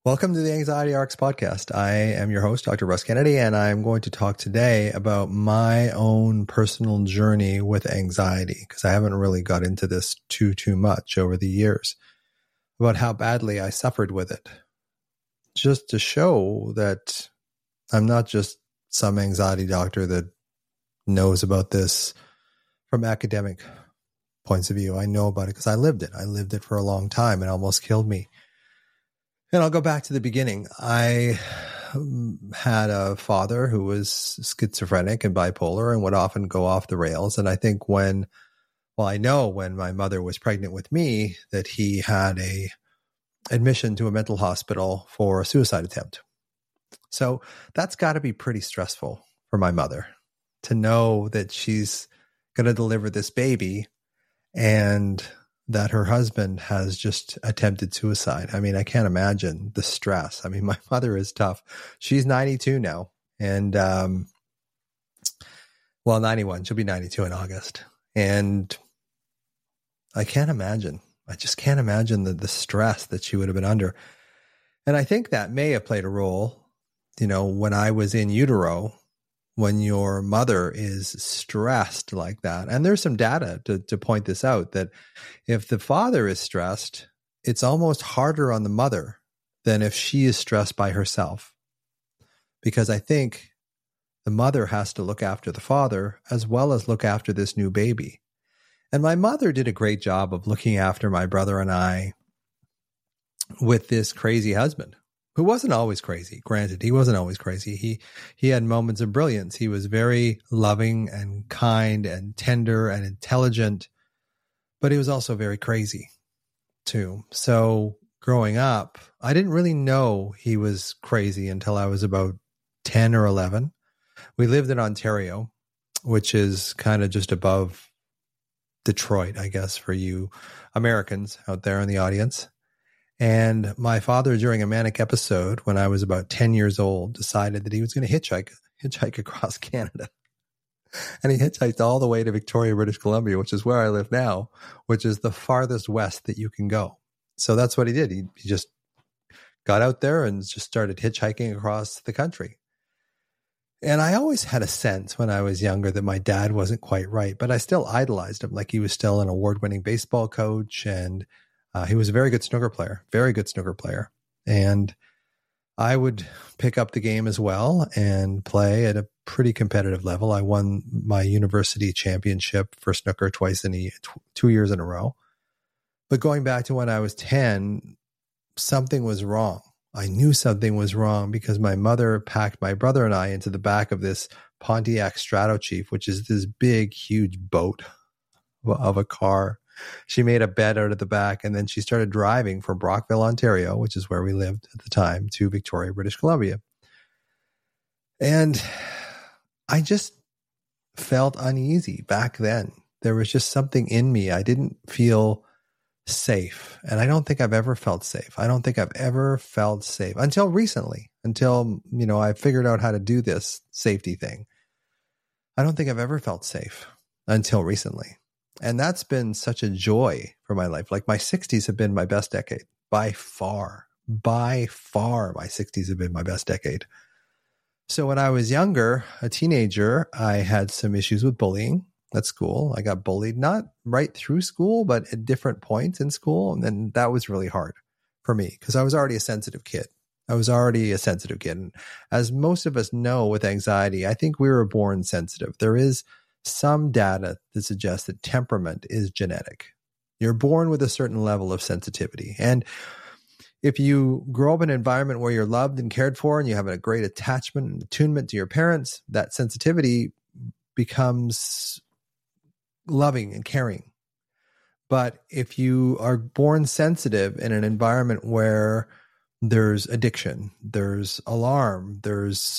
Welcome to the Anxiety Arcs podcast. I am your host, Dr. Russ Kennedy, and I'm going to talk today about my own personal journey with anxiety, because I haven't really got into this too much over the years, about how badly I suffered with it. Just to show that I'm not just some anxiety doctor that knows about this from academic points of view. I know about it because I lived it. I lived it for a long time and it almost killed me. And I'll go back to the beginning. I had a father who was schizophrenic and bipolar and would often go off the rails. And I think I know when my mother was pregnant with me that he had a admission to a mental hospital for a suicide attempt. So that's got to be pretty stressful for my mother to know that she's going to deliver this baby and that her husband has just attempted suicide. I mean, I can't imagine the stress. I mean, my mother is tough. She's 92 now and, 91. She'll be 92 in August. And I can't imagine. I just can't imagine the stress that she would have been under. And I think that may have played a role, when I was in utero, when your mother is stressed like that. And there's some data to point this out, that if the father is stressed, it's almost harder on the mother than if she is stressed by herself. Because I think the mother has to look after the father as well as look after this new baby. And my mother did a great job of looking after my brother and I with this crazy husband, who wasn't always crazy. Granted, he wasn't always crazy. He had moments of brilliance. He was very loving and kind and tender and intelligent, but he was also very crazy too. So growing up, I didn't really know he was crazy until I was about 10 or 11. We lived in Ontario, which is kind of just above Detroit, I guess, for you Americans out there in the audience. And my father, during a manic episode when I was about 10 years old, decided that he was going to hitchhike across Canada. And he hitchhiked all the way to Victoria, British Columbia, which is where I live now, which is the farthest west that you can go. So that's what he did. He just got out there and just started hitchhiking across the country. And I always had a sense when I was younger that my dad wasn't quite right, but I still idolized him. Like, he was still an award-winning baseball coach, and he was a very good snooker player. And I would pick up the game as well and play at a pretty competitive level. I won my university championship for snooker 2 years in a row. But going back to when I was 10, something was wrong. I knew something was wrong because my mother packed my brother and I into the back of this Pontiac Stratochief, which is this big, huge boat of a car. She made a bed out of the back, and then she started driving from Brockville, Ontario, which is where we lived at the time, to Victoria, British Columbia. And I just felt uneasy back then. There was just something in me. I didn't feel safe. And I don't think I've ever felt safe. Until recently, until I figured out how to do this safety thing. I don't think I've ever felt safe until recently. And that's been such a joy for my life. Like, my 60s have been my best decade. By far, my 60s have been my best decade. So when I was younger, a teenager, I had some issues with bullying at school. I got bullied, not right through school, but at different points in school. And then that was really hard for me because I was already a sensitive kid. And as most of us know with anxiety, I think we were born sensitive. There is some data that suggests that temperament is genetic. You're born with a certain level of sensitivity. And if you grow up in an environment where you're loved and cared for and you have a great attachment and attunement to your parents, that sensitivity becomes loving and caring. But if you are born sensitive in an environment where there's addiction, there's alarm, there's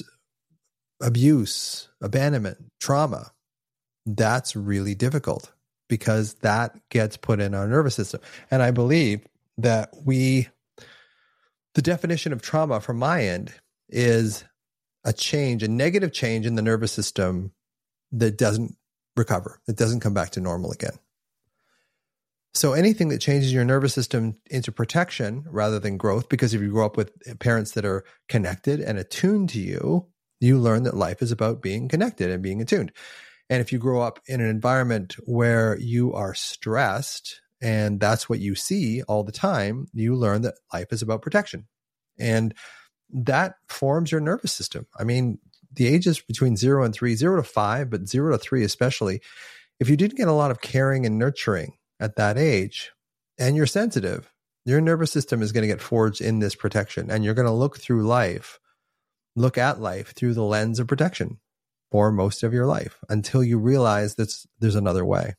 abuse, abandonment, trauma, that's really difficult because that gets put in our nervous system. And I believe that the definition of trauma from my end is a negative change in the nervous system that doesn't recover. It doesn't come back to normal again. So anything that changes your nervous system into protection rather than growth, because if you grow up with parents that are connected and attuned to you, you learn that life is about being connected and being attuned. And if you grow up in an environment where you are stressed and that's what you see all the time, you learn that life is about protection. And that forms your nervous system. I mean, the ages between 0 and 3, 0 to 5, but 0 to 3 especially, if you didn't get a lot of caring and nurturing at that age, and you're sensitive, your nervous system is going to get forged in this protection. And you're going to look at life through the lens of protection for most of your life until you realize that there's another way.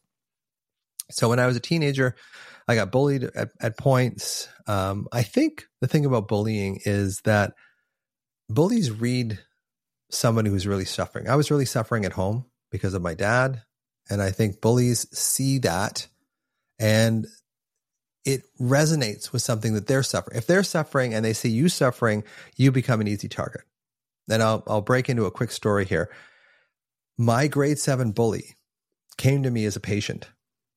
So when I was a teenager, I got bullied at points. I think the thing about bullying is that bullies read someone who's really suffering. I was really suffering at home because of my dad. And I think bullies see that and it resonates with something that they're suffering. If they're suffering and they see you suffering, you become an easy target. And I'll break into a quick story here. My grade 7 bully came to me as a patient.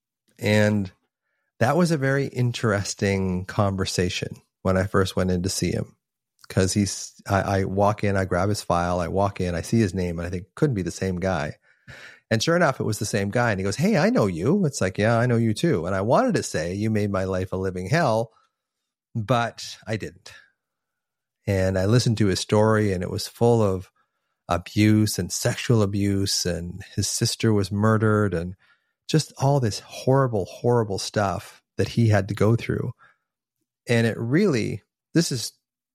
And that was a very interesting conversation when I first went in to see him. Because I walk in, I grab his file, I walk in, I see his name, and I think couldn't be the same guy. And sure enough, it was the same guy. And he goes, "Hey, I know you." It's like, "Yeah, I know you too." And I wanted to say, "You made my life a living hell," but I didn't. And I listened to his story, and it was full of abuse and sexual abuse, and his sister was murdered, and just all this horrible, horrible stuff that he had to go through. And it really, this is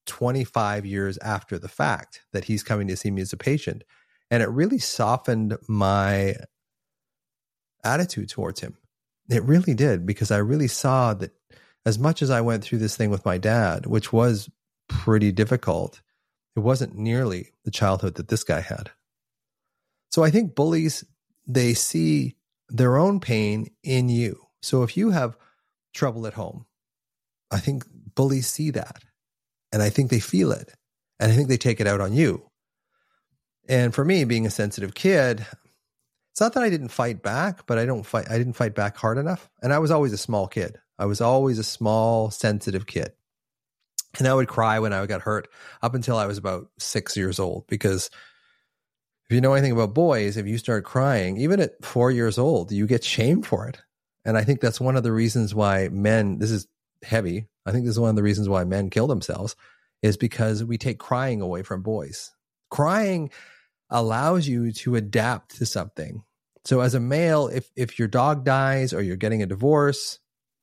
25 years after the fact that he's coming to see me as a patient. And it really softened my attitude towards him. It really did, because I really saw that as much as I went through this thing with my dad, which was pretty difficult, it wasn't nearly the childhood that this guy had. So I think bullies, they see their own pain in you. So if you have trouble at home, I think bullies see that. And I think they feel it. And I think they take it out on you. And for me, being a sensitive kid, it's not that I didn't fight back, but I didn't fight back hard enough. And I was always a small kid. I was always a small, sensitive kid. And I would cry when I got hurt up until I was about 6 years old. Because if you know anything about boys, if you start crying, even at 4 years old, you get shamed for it. And I think that's one of the reasons why men, this is heavy, I think this is one of the reasons why men kill themselves, is because we take crying away from boys. Crying allows you to adapt to something. So as a male, if your dog dies or you're getting a divorce,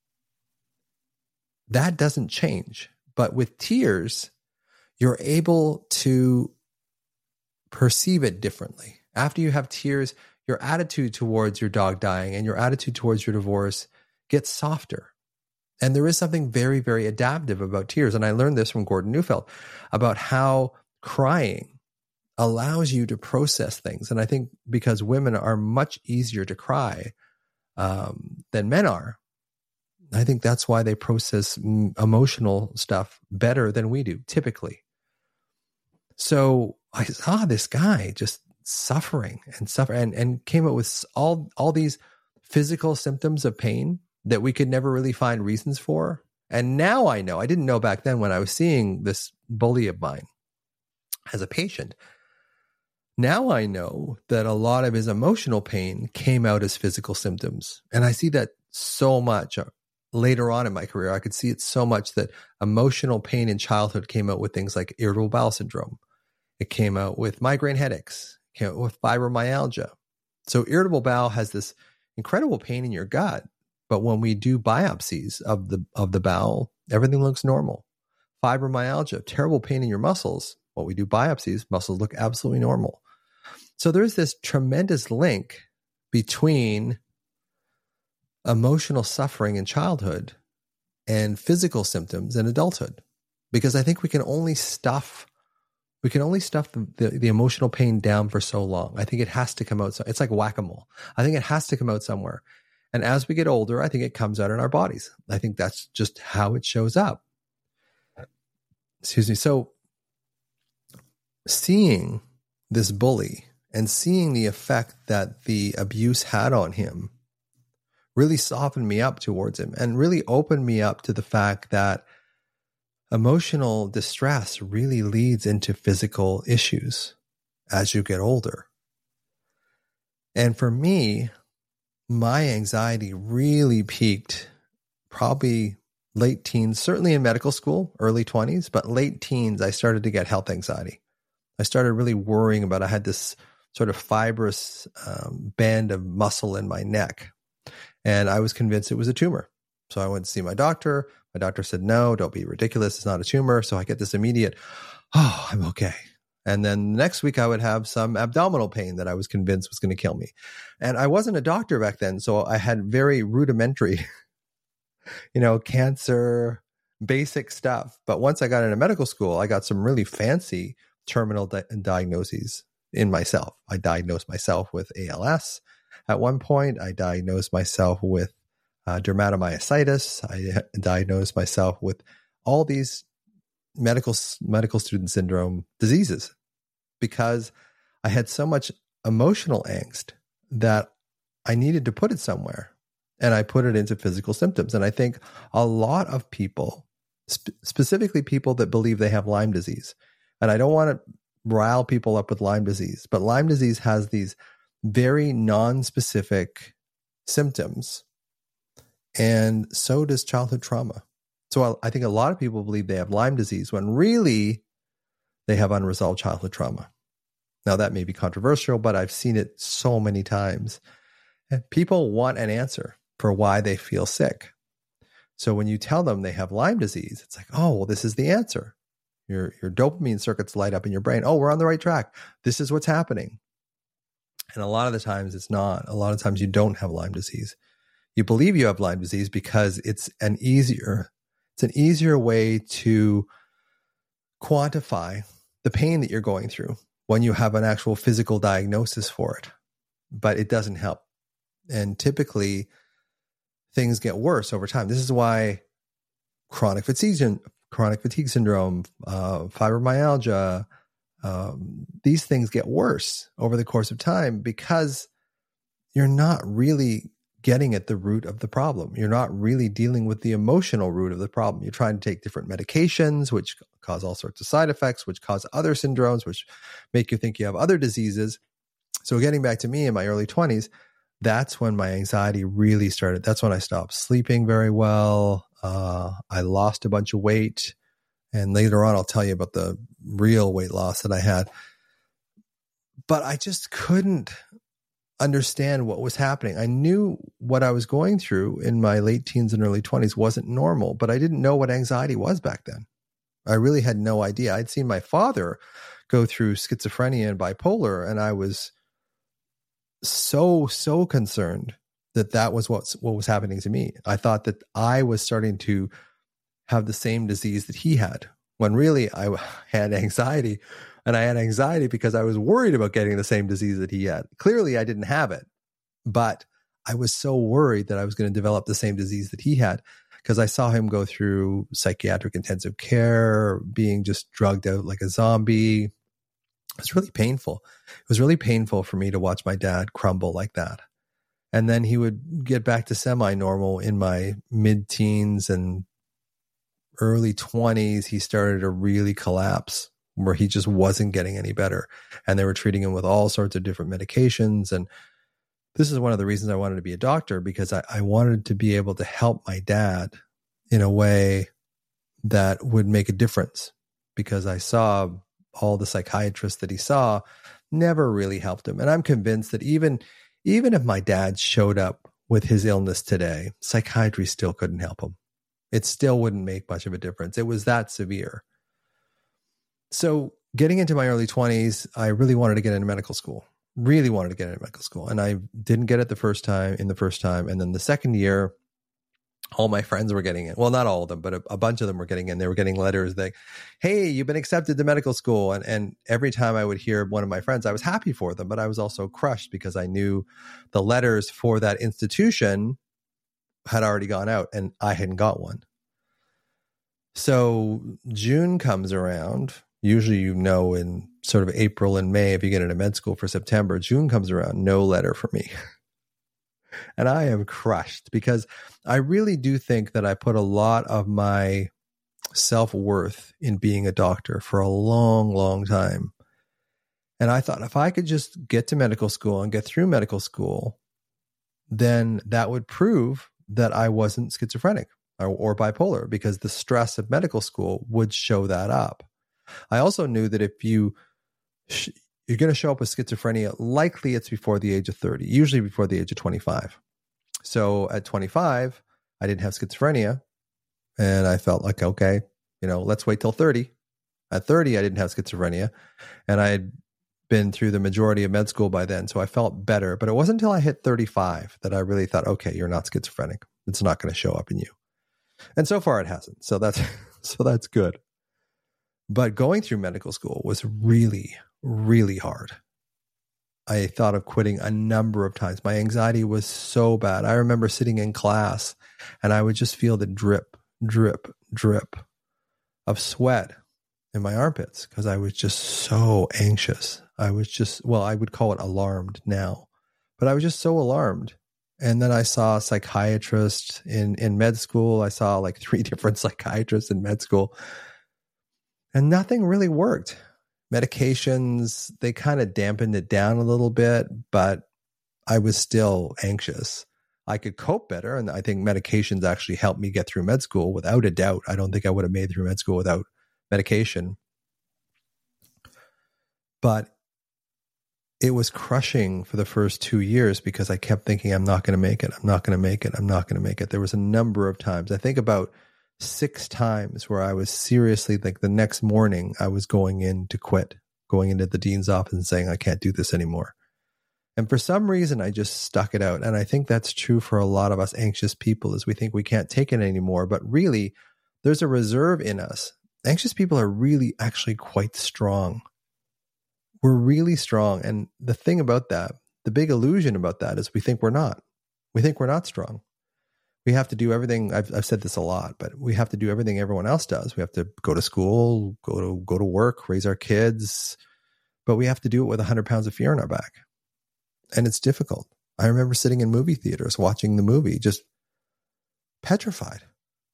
that doesn't change. But with tears, you're able to perceive it differently. After you have tears, your attitude towards your dog dying and your attitude towards your divorce gets softer. And there is something very, very adaptive about tears. And I learned this from Gordon Neufeld about how crying allows you to process things. And I think because women are much easier to cry than men are, I think that's why they process emotional stuff better than we do, typically. So I saw this guy just suffering and came up with all these physical symptoms of pain that we could never really find reasons for. And now I know, I didn't know back then when I was seeing this bully of mine as a patient. Now I know that a lot of his emotional pain came out as physical symptoms. And I see that so much later on in my career. I could see it so much that emotional pain in childhood came out with things like irritable bowel syndrome. It came out with migraine headaches, came out with fibromyalgia. So irritable bowel has this incredible pain in your gut. But when we do biopsies of the bowel, everything looks normal. Fibromyalgia, terrible pain in your muscles. When we do biopsies, muscles look absolutely normal. So there's this tremendous link between emotional suffering in childhood and physical symptoms in adulthood. Because I think we can only stuff the emotional pain down for so long. I think it has to come out. It's like whack-a-mole. I think it has to come out somewhere. And as we get older, I think it comes out in our bodies. I think that's just how it shows up. Excuse me. So seeing this bully and seeing the effect that the abuse had on him really softened me up towards him and really opened me up to the fact that emotional distress really leads into physical issues as you get older. And for me, my anxiety really peaked probably late teens, certainly in medical school, early 20s, but late teens, I started to get health anxiety. I started really worrying about, I had this sort of fibrous band of muscle in my neck, and I was convinced it was a tumor. So I went to see my doctor. My doctor said, no, don't be ridiculous. It's not a tumor. So I get this immediate, oh, I'm okay. And then next week I would have some abdominal pain that I was convinced was going to kill me. And I wasn't a doctor back then, so I had very rudimentary, cancer, basic stuff. But once I got into medical school, I got some really fancy terminal diagnoses in myself. I diagnosed myself with ALS. At one point, I diagnosed myself with dermatomyositis. I diagnosed myself with all these medical student syndrome diseases because I had so much emotional angst that I needed to put it somewhere, and I put it into physical symptoms. And I think a lot of people, specifically people that believe they have Lyme disease, and I don't want to rile people up with Lyme disease, but Lyme disease has these very non-specific symptoms, and so does childhood trauma. So I think a lot of people believe they have Lyme disease when really they have unresolved childhood trauma. Now that may be controversial, but I've seen it so many times. And people want an answer for why they feel sick. So when you tell them they have Lyme disease, it's like, oh, well, this is the answer. Your dopamine circuits light up in your brain. Oh, we're on the right track. This is what's happening. And a lot of the times it's not. A lot of times you don't have Lyme disease. You believe you have Lyme disease because it's an easier way to quantify the pain that you're going through when you have an actual physical diagnosis for it. But it doesn't help. And typically things get worse over time. This is why chronic fatigue syndrome, fibromyalgia, these things get worse over the course of time because you're not really getting at the root of the problem. You're not really dealing with the emotional root of the problem. You're trying to take different medications, which cause all sorts of side effects, which cause other syndromes, which make you think you have other diseases. So getting back to me in my early 20s, that's when my anxiety really started. That's when I stopped sleeping very well. I lost a bunch of weight. And later on, I'll tell you about the real weight loss that I had. But I just couldn't understand what was happening. I knew what I was going through in my late teens and early 20s wasn't normal, but I didn't know what anxiety was back then. I really had no idea. I'd seen my father go through schizophrenia and bipolar, and I was so concerned that was what was happening to me. I thought that I was starting to have the same disease that he had, when really I had anxiety. And I had anxiety because I was worried about getting the same disease that he had. Clearly, I didn't have it, but I was so worried that I was going to develop the same disease that he had because I saw him go through psychiatric intensive care, being just drugged out like a zombie. It was really painful. It was really painful for me to watch my dad crumble like that. And then he would get back to semi-normal in my mid-teens and early 20s. He started to really collapse, where he just wasn't getting any better. And they were treating him with all sorts of different medications. And this is one of the reasons I wanted to be a doctor, because I wanted to be able to help my dad in a way that would make a difference, because I saw all the psychiatrists that he saw never really helped him. And I'm convinced that even if my dad showed up with his illness today, psychiatry still couldn't help him. It still wouldn't make much of a difference. It was that severe. So getting into my early 20s, I really wanted to get into medical school. Really wanted to get into medical school. And I didn't get it the first time. And then the second year, all my friends were getting in. Well, not all of them, but a bunch of them were getting in. They were getting letters like, hey, you've been accepted to medical school. And every time I would hear one of my friends, I was happy for them, but I was also crushed because I knew the letters for that institution had already gone out and I hadn't got one. So June comes around. Usually, in sort of April and May, if you get into med school for September, June comes around, no letter for me. And I am crushed because I really do think that I put a lot of my self-worth in being a doctor for a long, long time. And I thought if I could just get to medical school and get through medical school, then that would prove that I wasn't schizophrenic or bipolar, because the stress of medical school would show that up. I also knew that if you're going to show up with schizophrenia, likely it's before the age of 30, usually before the age of 25. So at 25, I didn't have schizophrenia, and I felt like, okay, let's wait till 30. At 30, I didn't have schizophrenia, and I had been through the majority of med school by then, so I felt better. But it wasn't until I hit 35 that I really thought, okay, you're not schizophrenic. It's not going to show up in you. And so far it hasn't. So that's good. But going through medical school was really, really hard. I thought of quitting a number of times. My anxiety was so bad. I remember sitting in class and I would just feel the drip, drip, drip of sweat in my armpits because I was just so anxious. I would call it alarmed now, but I was just so alarmed. And then I saw a psychiatrist in med school. I saw like 3 different psychiatrists in med school, and nothing really worked. Medications, they kind of dampened it down a little bit, but I was still anxious. I could cope better, and I think medications actually helped me get through med school without a doubt. I don't think I would have made it through med school without medication. But it was crushing for the first 2 years because I kept thinking, I'm not going to make it. I'm not going to make it. I'm not going to make it. There was a number of times, I think about 6 times, where I was seriously, like the next morning, I was going in to quit, going into the dean's office and saying, I can't do this anymore. And for some reason, I just stuck it out. And I think that's true for a lot of us anxious people, is we think we can't take it anymore. But really, there's a reserve in us. Anxious people are really actually quite strong. We're really strong. And the thing about that, the big illusion about that, is we think we're not. We think we're not strong. We have to do everything. I've said this a lot, but we have to do everything everyone else does. We have to go to school, go to work, raise our kids, but we have to do it with 100 pounds of fear on our back. And it's difficult. I remember sitting in movie theaters watching the movie, just petrified.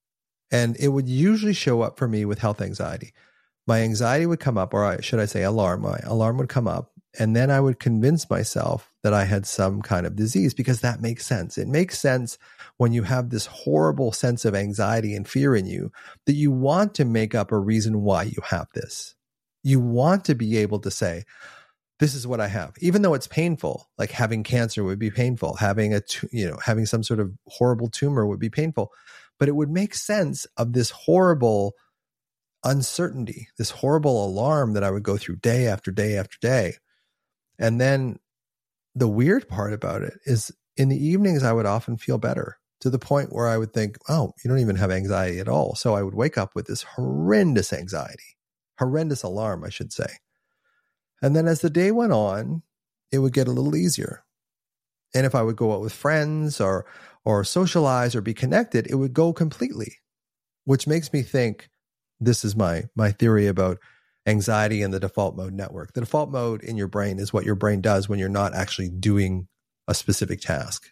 And it would usually show up for me with health anxiety. My anxiety would come up, or should I say alarm, my alarm would come up, and then I would convince myself that I had some kind of disease, because that makes sense. It makes sense when you have this horrible sense of anxiety and fear in you that you want to make up a reason why you have this. You want to be able to say, this is what I have, even though it's painful. Like having cancer would be painful. Having having some sort of horrible tumor would be painful, but it would make sense of this horrible uncertainty, this horrible alarm that I would go through day after day after day. And then the weird part about it is, in the evenings, I would often feel better, to the point where I would think, oh, you don't even have anxiety at all. So I would wake up with this horrendous anxiety, horrendous alarm, I should say. And then as the day went on, it would get a little easier. And if I would go out with friends or socialize or be connected, it would go completely, which makes me think, this is my theory about anxiety and the default mode network. The default mode in your brain is what your brain does when you're not actually doing a specific task.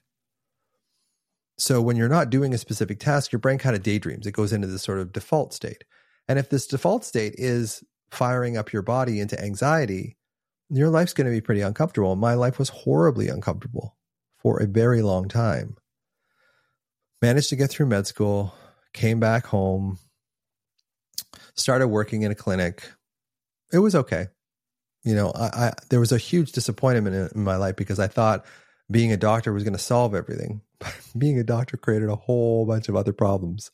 So when you're not doing a specific task, your brain kind of daydreams. It goes into this sort of default state. And if this default state is firing up your body into anxiety, your life's going to be pretty uncomfortable. My life was horribly uncomfortable for a very long time. Managed to get through med school, came back home, started working in a clinic. It was okay. There was a huge disappointment in my life because I thought being a doctor was going to solve everything. But being a doctor created a whole bunch of other problems.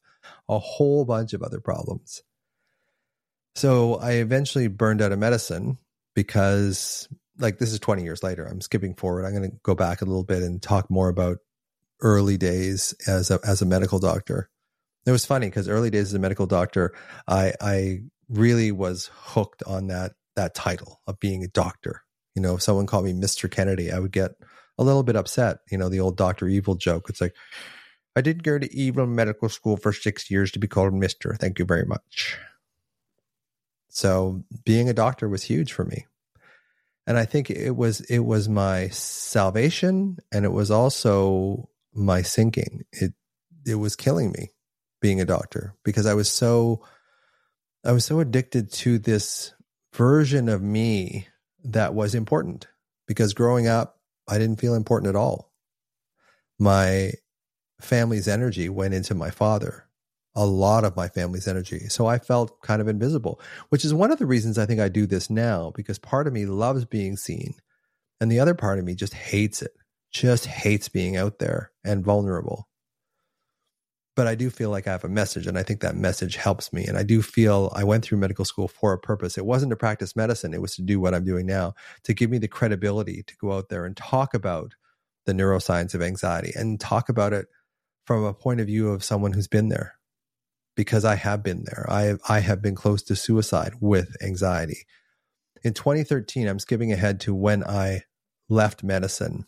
So I eventually burned out of medicine because, this is 20 years later. I'm skipping forward. I'm going to go back a little bit and talk more about early days as a medical doctor. It was funny because early days as a medical doctor, I really was hooked on that title of being a doctor. If someone called me Mr. Kennedy, I would get a little bit upset. The old Dr. Evil joke. It's like, I didn't go to Evil medical school for 6 years to be called Mr. Thank you very much. So being a doctor was huge for me. And I think it was my salvation, and it was also my sinking. It was killing me being a doctor, because I was so addicted to this version of me that was important, because growing up, I didn't feel important at all. My family's energy went into my father, a lot of my family's energy. So I felt kind of invisible, which is one of the reasons I think I do this now, because part of me loves being seen, and the other part of me just hates it, just hates being out there and vulnerable. But I do feel like I have a message, and I think that message helps me. And I do feel I went through medical school for a purpose. It wasn't to practice medicine. It was to do what I'm doing now, to give me the credibility to go out there and talk about the neuroscience of anxiety, and talk about it from a point of view of someone who's been there, because I have been there. I have been close to suicide with anxiety. In 2013, I'm skipping ahead to when I left medicine.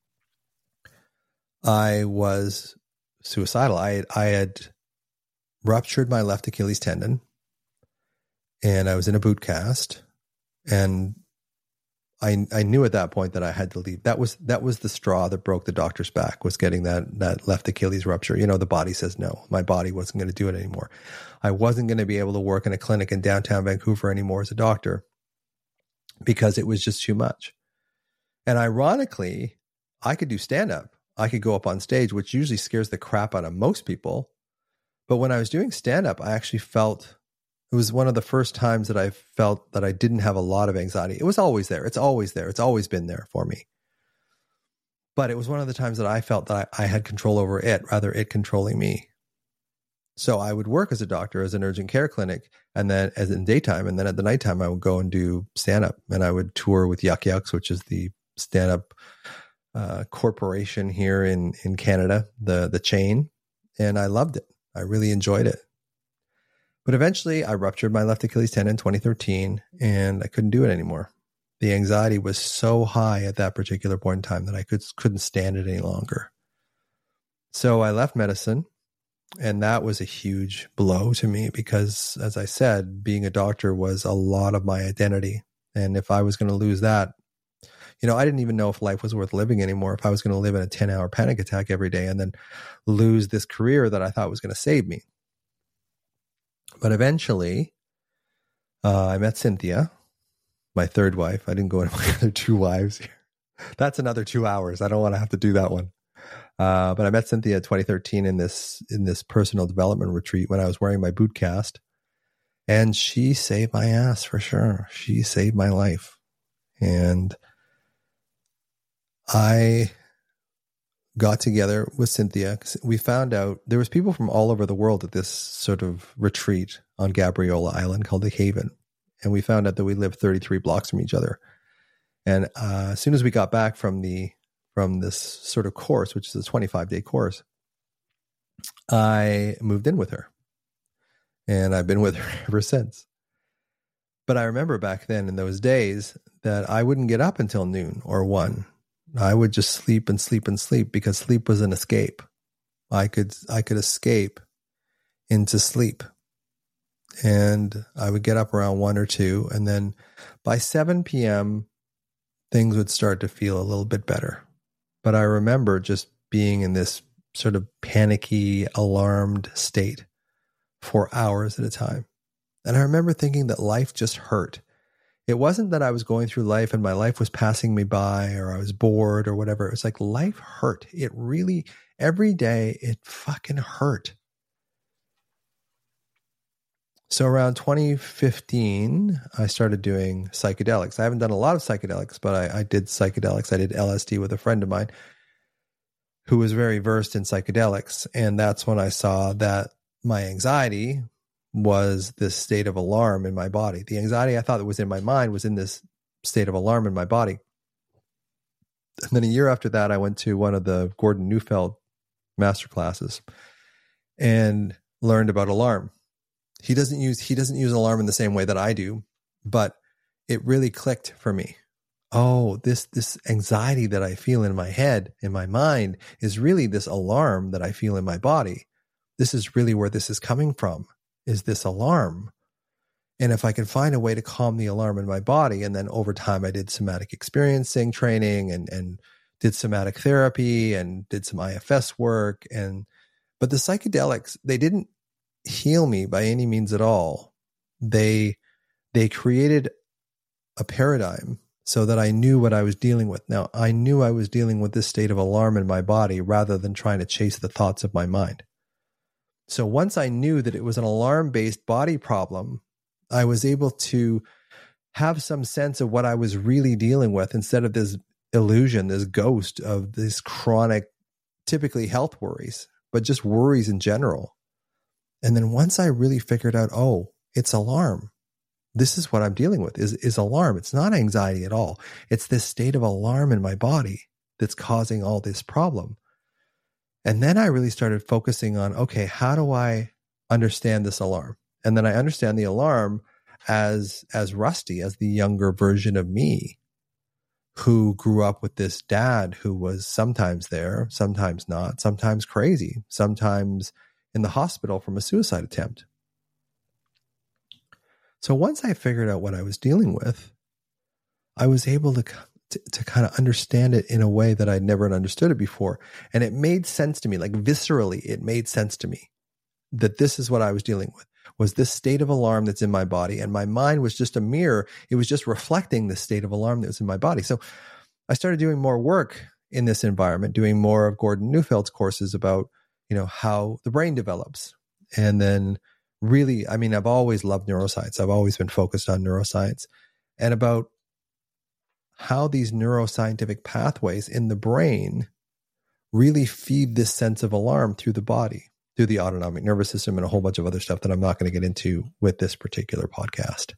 I was suicidal. I had ruptured my left Achilles tendon, and I was in a boot cast, and I knew at that point that I had to leave. That was the straw that broke the doctor's back, was getting that left Achilles rupture. You know, the body says no. My body wasn't going to do it anymore. I wasn't going to be able to work in a clinic in downtown Vancouver anymore as a doctor, because it was just too much. And ironically, I could do stand-up. I could go up on stage, which usually scares the crap out of most people. But when I was doing stand-up, I actually felt, it was one of the first times that I felt that I didn't have a lot of anxiety. It was always there. It's always there. It's always been there for me. But it was one of the times that I felt that I had control over it, rather it controlling me. So I would work as a doctor, as an urgent care clinic, and then as in daytime. And then at the nighttime, I would go and do stand-up, and I would tour with Yuck Yucks, which is the stand-up corporation here in Canada, the chain. And I loved it. I really enjoyed it. But eventually I ruptured my left Achilles tendon in 2013, and I couldn't do it anymore. The anxiety was so high at that particular point in time that I couldn't stand it any longer. So I left medicine, and that was a huge blow to me, because, as I said, being a doctor was a lot of my identity. And if I was going to lose that, you know, I didn't even know if life was worth living anymore, if I was going to live in a 10-hour panic attack every day and then lose this career that I thought was going to save me. But eventually, I met Cynthia, my third wife. I didn't go into my other two wives here. That's another 2 hours. I don't want to have to do that one. But I met Cynthia in 2013 in this personal development retreat when I was wearing my boot cast. And she saved my ass for sure. She saved my life. And I got together with Cynthia. We found out there was people from all over the world at this sort of retreat on Gabriola Island called the Haven. And we found out that we lived 33 blocks from each other. And as soon as we got back from this sort of course, which is a 25-day course, I moved in with her. And I've been with her ever since. But I remember back then in those days that I wouldn't get up until noon or 1. I would just sleep and sleep and sleep, because sleep was an escape. I could escape into sleep. And I would get up around 1 or 2. And then by 7 p.m., things would start to feel a little bit better. But I remember just being in this sort of panicky, alarmed state for hours at a time. And I remember thinking that life just hurt. It wasn't that I was going through life and my life was passing me by, or I was bored or whatever. It was like life hurt. It really, every day, it fucking hurt. So around 2015, I started doing psychedelics. I haven't done a lot of psychedelics, but I did psychedelics. I did LSD with a friend of mine who was very versed in psychedelics. And that's when I saw that my anxiety was this state of alarm in my body. The anxiety I thought that was in my mind was in this state of alarm in my body. And then a year after that, I went to one of the Gordon Neufeld masterclasses and learned about alarm. He doesn't use alarm in the same way that I do, but it really clicked for me. Oh, this anxiety that I feel in my head, in my mind, is really this alarm that I feel in my body. This is really where this is coming from, is this alarm. And if I can find a way to calm the alarm in my body, and then over time I did somatic experiencing training and did somatic therapy and did some IFS work. But the psychedelics, they didn't heal me by any means at all. They created a paradigm so that I knew what I was dealing with. Now, I knew I was dealing with this state of alarm in my body rather than trying to chase the thoughts of my mind. So once I knew that it was an alarm-based body problem, I was able to have some sense of what I was really dealing with instead of this illusion, this ghost of this chronic, typically health worries, but just worries in general. And then once I really figured out, oh, it's alarm. This is what I'm dealing with is alarm. It's not anxiety at all. It's this state of alarm in my body that's causing all this problem. And then I really started focusing on, okay, how do I understand this alarm? And then I understand the alarm as Rusty, as the younger version of me, who grew up with this dad who was sometimes there, sometimes not, sometimes crazy, sometimes in the hospital from a suicide attempt. So once I figured out what I was dealing with, I was able to kind of understand it in a way that I'd never understood it before. And it made sense to me, like viscerally, it made sense to me that this is what I was dealing with, was this state of alarm that's in my body. And my mind was just a mirror. It was just reflecting the state of alarm that was in my body. So I started doing more work in this environment, doing more of Gordon Neufield's courses about, how the brain develops. And then really, I've always loved neuroscience. I've always been focused on neuroscience and about how these neuroscientific pathways in the brain really feed this sense of alarm through the body, through the autonomic nervous system and a whole bunch of other stuff that I'm not going to get into with this particular podcast.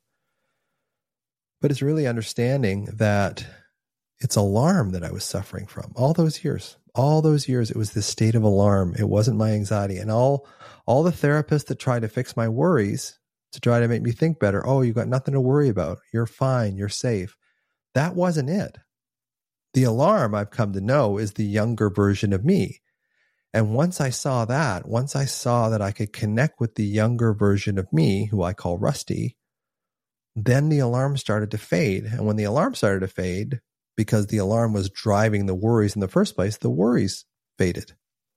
But it's really understanding that it's alarm that I was suffering from all those years. It was this state of alarm. It wasn't my anxiety. And all the therapists that tried to fix my worries, to try to make me think better, oh, you got nothing to worry about. You're fine. You're safe. That wasn't it. The alarm, I've come to know, is the younger version of me. And once I saw that I could connect with the younger version of me, who I call Rusty, then the alarm started to fade. And when the alarm started to fade, because the alarm was driving the worries in the first place, the worries faded.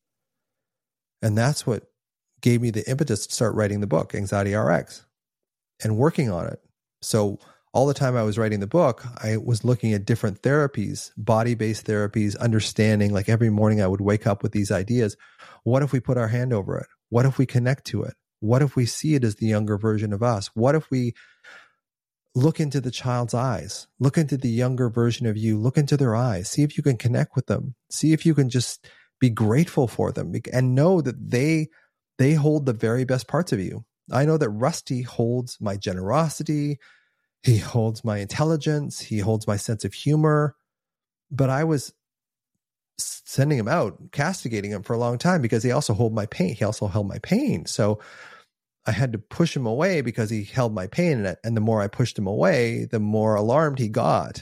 And that's what gave me the impetus to start writing the book, Anxiety RX, and working on it. So all the time I was writing the book, I was looking at different therapies, body-based therapies, understanding, like every morning I would wake up with these ideas. What if we put our hand over it? What if we connect to it? What if we see it as the younger version of us? What if we look into the child's eyes, look into the younger version of you, look into their eyes, see if you can connect with them, see if you can just be grateful for them and know that they hold the very best parts of you. I know that Rusty holds my generosity. He holds my intelligence. He holds my sense of humor. But I was sending him out, castigating him for a long time because he also held my pain. He also held my pain. So I had to push him away because he held my pain. And the more I pushed him away, the more alarmed he got.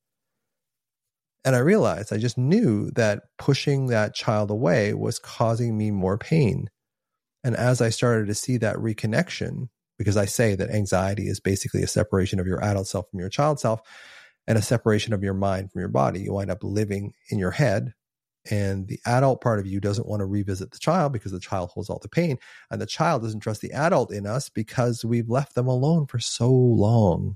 And I realized, I just knew that pushing that child away was causing me more pain. And as I started to see that reconnection, because I say that anxiety is basically a separation of your adult self from your child self and a separation of your mind from your body. You wind up living in your head, and the adult part of you doesn't want to revisit the child because the child holds all the pain, and the child doesn't trust the adult in us because we've left them alone for so long.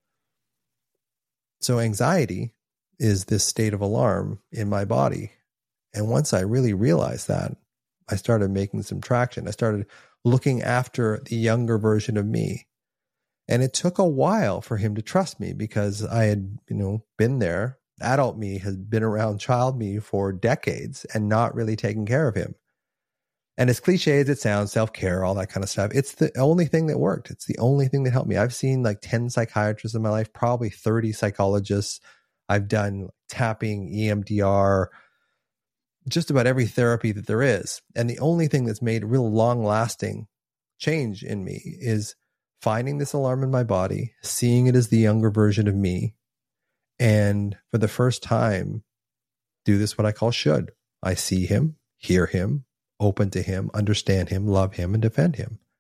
So anxiety is this state of alarm in my body. And once I really realized that, I started making some traction. I started looking after the younger version of me. And it took a while for him to trust me because I had, been there. Adult me has been around child me for decades and not really taken care of him. And as cliche as it sounds, self-care, all that kind of stuff, it's the only thing that worked. It's the only thing that helped me. I've seen like 10 psychiatrists in my life, probably 30 psychologists. I've done tapping, EMDR, just about every therapy that there is. And the only thing that's made real long-lasting change in me is finding this alarm in my body, seeing it as the younger version of me, and for the first time, do this what I call should. I see him, hear him, open to him, understand him, love him, and defend him.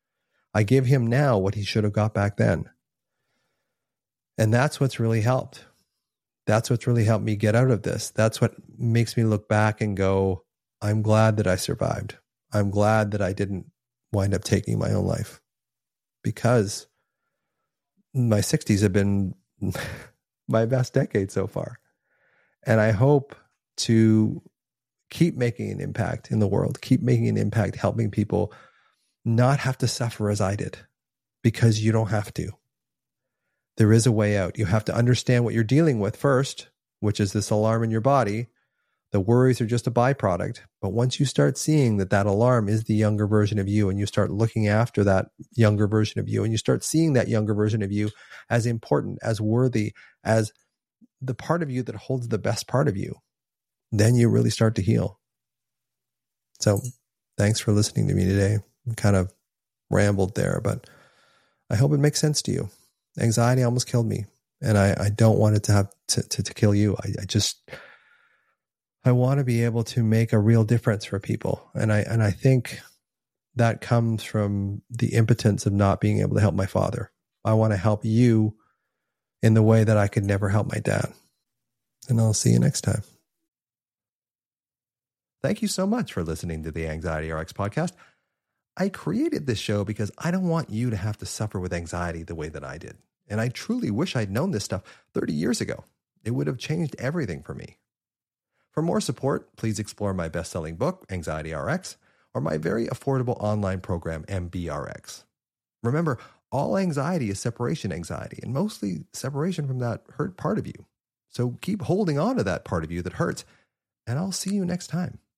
I give him now what he should have got back then. And that's what's really helped. That's what's really helped me get out of this. That's what makes me look back and go, I'm glad that I survived. I'm glad that I didn't wind up taking my own life, because my 60s have been my best decade so far. And I hope to keep making an impact in the world, keep making an impact, helping people not have to suffer as I did, because you don't have to. There is a way out. You have to understand what you're dealing with first, which is this alarm in your body. The worries are just a byproduct. But once you start seeing that that alarm is the younger version of you, and you start looking after that younger version of you, and you start seeing that younger version of you as important, as worthy, as the part of you that holds the best part of you, then you really start to heal. So thanks for listening to me today. I kind of rambled there, but I hope it makes sense to you. Anxiety almost killed me, and I don't want it to have to kill you. I want to be able to make a real difference for people. And I think that comes from the impotence of not being able to help my father. I want to help you in the way that I could never help my dad. And I'll see you next time. Thank you so much for listening to the Anxiety RX podcast. I created this show because I don't want you to have to suffer with anxiety the way that I did. And I truly wish I'd known this stuff 30 years ago. It would have changed everything for me. For more support, please explore my best-selling book, Anxiety RX, or my very affordable online program, MBRX. Remember, all anxiety is separation anxiety, and mostly separation from that hurt part of you. So keep holding on to that part of you that hurts, and I'll see you next time.